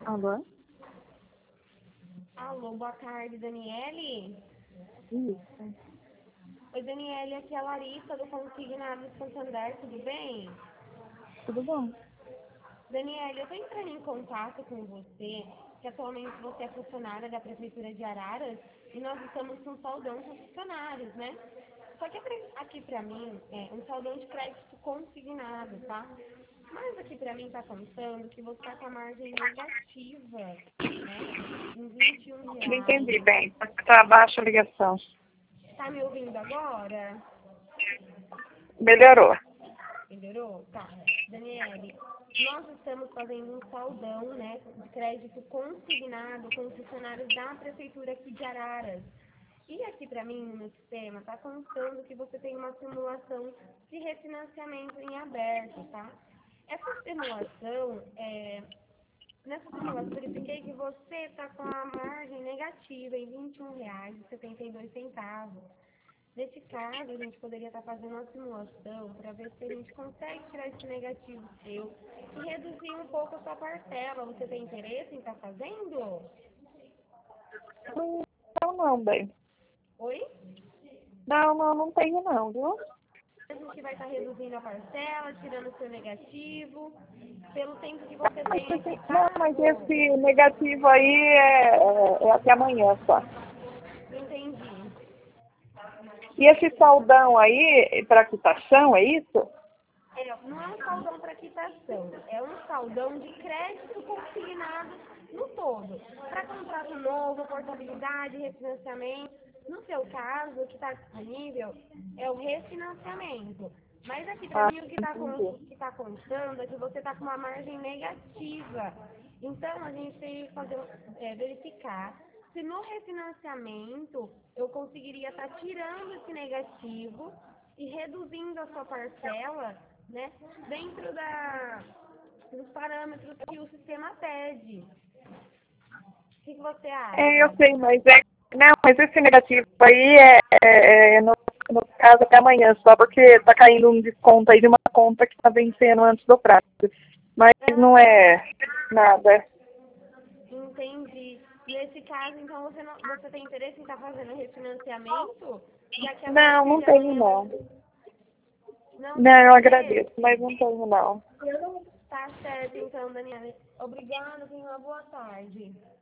Alô? Alô, boa tarde, Daniele. Isso. Oi, Daniele, aqui é a Larissa do Consignado Santander, tudo bem? Tudo bom? Daniele, eu estou entrando em contato com você, que atualmente você é funcionária da Prefeitura de Araras e nós estamos com um saldão com funcionários, né? Só que aqui pra mim é um saldão de crédito consignado, tá? Mas aqui pra mim tá contando que você tá com a margem negativa, né? Em Não entendi R$ 21. bem. Tá baixa a ligação. Tá me ouvindo agora? Melhorou. Melhorou? Tá. Daniele, nós estamos fazendo um saldão, né, de crédito consignado com os funcionários da Prefeitura aqui de Araras. E aqui para mim, no sistema, está contando que você tem uma simulação de refinanciamento em aberto, tá? Essa simulação, nessa simulação, eu verifiquei que você está com a margem negativa em R$ 21,72. Nesse caso, a gente poderia estar fazendo uma simulação para ver se a gente consegue tirar esse negativo seu e reduzir um pouco a sua parcela. Você tem interesse em estar fazendo? Não, bem. Oi? Não tenho não, viu? A gente vai estar reduzindo a parcela, tirando o seu negativo, pelo tempo que você tem aqui Não, mas pago. esse negativo aí é até amanhã só. Entendi. E esse saldão aí, para quitação, é isso? Não é um saldão para quitação, é um saldão de crédito consignado no todo. Para contrato novo, portabilidade, refinanciamento. No seu caso, o que está disponível é o refinanciamento. Mas aqui para Ah, mim o que entendi. está contando é que você está com uma margem negativa. Então a gente tem que fazer, verificar se no refinanciamento eu conseguiria estar tirando esse negativo e reduzindo a sua parcela, né, dentro dos parâmetros que o sistema pede. O que você Eu acha? sei, não, mas esse negativo aí no caso até amanhã só, porque tá caindo um desconto aí de uma conta que tá vencendo antes do prazo. Mas não Ah, é nada. entendi. Nesse caso, então, você tem interesse em estar fazendo refinanciamento? Já que a partir Não de tenho amanhã não. não Não, tem eu interesse? agradeço, mas não tenho não. Tá certo, então, Daniela. Obrigada, tenha uma boa tarde.